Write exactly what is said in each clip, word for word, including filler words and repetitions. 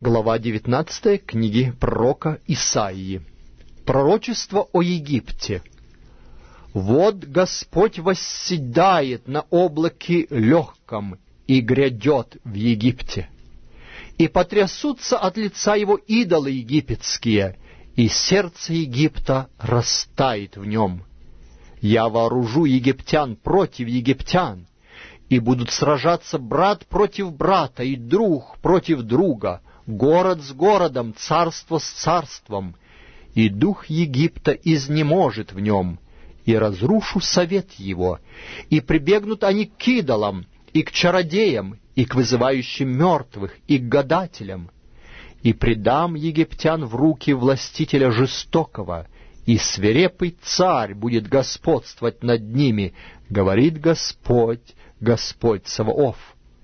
Глава девятнадцатая книги пророка Исаии. Пророчество о Египте. «Вот Господь восседает на облаке легком и грядет в Египте, и потрясутся от лица его идолы египетские, и сердце Египта растает в нем. Я вооружу египтян против египтян, и будут сражаться брат против брата и друг против друга, город с городом, царство с царством, и дух Египта изнеможет в нем, и разрушу совет его, и прибегнут они к идолам, и к чародеям, и к вызывающим мертвых, и к гадателям, и предам египтян в руки властителя жестокого, и свирепый царь будет господствовать над ними, говорит Господь, Господь Саваоф.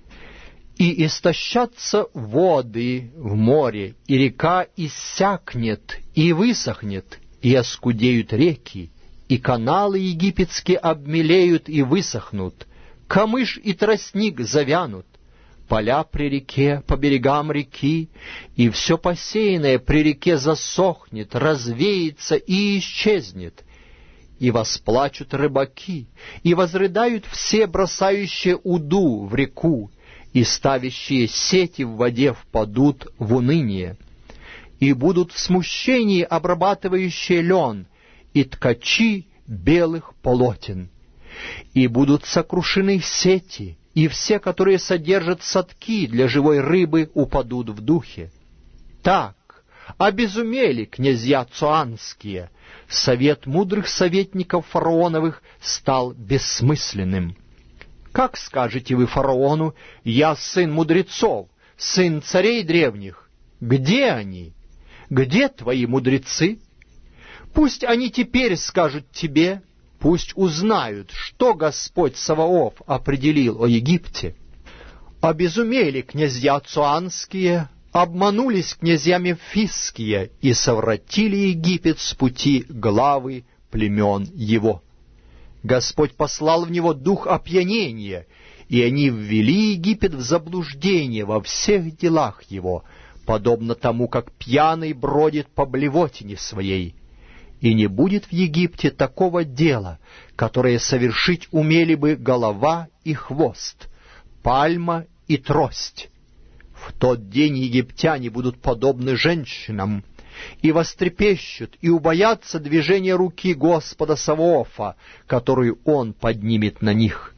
И истощатся воды в море, и река иссякнет и высохнет, и оскудеют реки, и каналы египетские обмелеют и высохнут, камыш и тростник завянут, поля при реке, по берегам реки, и все посеянное при реке засохнет, развеется и исчезнет. И восплачут рыбаки, и возрыдают все, бросающие уду в реку, и ставящие сети в воде впадут в уныние. И будут в смущении обрабатывающие лен, и ткачи белых полотен. И будут сокрушены сети, и все, которые содержат садки для живой рыбы, упадут в духе. Так обезумели князья цоанские, совет мудрых советников фараоновых стал бессмысленным. Как скажете вы фараону: «Я сын мудрецов, сын царей древних»? Где они? Где твои мудрецы? Пусть они теперь скажут тебе, пусть узнают, что Господь Саваоф определил о Египте. Обезумели князья цоанские, обманулись князья мемфисские и совратили Египет с пути главы племен его. Господь послал в него дух опьянения, и они ввели Египет в заблуждение во всех делах его, подобно тому, как пьяный бродит по блевотине своей. И не будет в Египте такого дела, которое совершить умели бы голова и хвост, пальма и трость. В тот день египтяне будут подобны женщинам, и вострепещут, и убоятся движения руки Господа Саваофа, которую Он поднимет на них.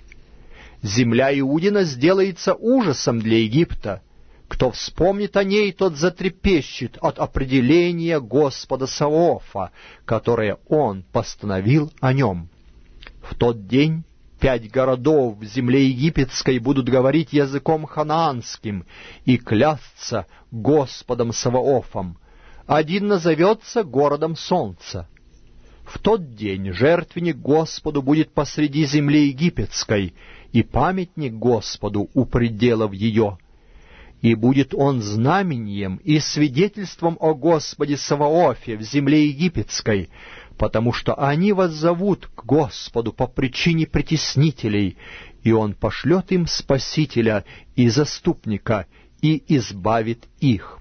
Земля Иудина сделается ужасом для Египта. Кто вспомнит о ней, тот затрепещет от определения Господа Саваофа, которое Он постановил о нем. В тот день пять городов в земле египетской будут говорить языком ханаанским и клясться Господом Саваофом. Один назовется городом солнца. В тот день жертвенник Господу будет посреди земли египетской, и памятник Господу у пределов ее. И будет он знамением и свидетельством о Господе Саваофе в земле египетской, потому что они воззовут к Господу по причине притеснителей, и Он пошлет им Спасителя и Заступника, и избавит их.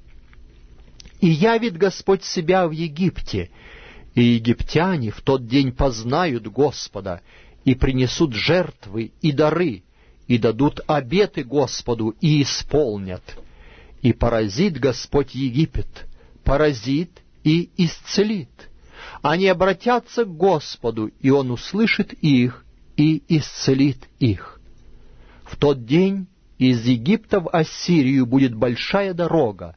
И явит Господь себя в Египте, и египтяне в тот день познают Господа, и принесут жертвы и дары, и дадут обеты Господу, и исполнят. И поразит Господь Египет, поразит и исцелит. Они обратятся к Господу, и Он услышит их и исцелит их. В тот день из Египта в Ассирию будет большая дорога,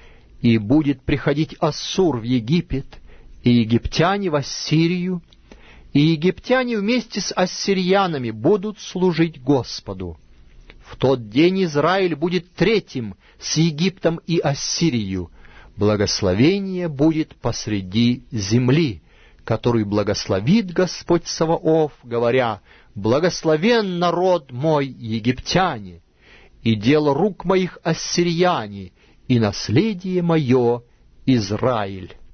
и будет приходить Ассур в Египет, и египтяне в Ассирию, и египтяне вместе с ассирянами будут служить Господу. В тот день Израиль будет третьим с Египтом и Ассирией. Благословение будет посреди земли, которую благословит Господь Саваоф, говоря: «Благословен народ мой египтяне, и дело рук моих ассирияне, и наследие мое Израиль».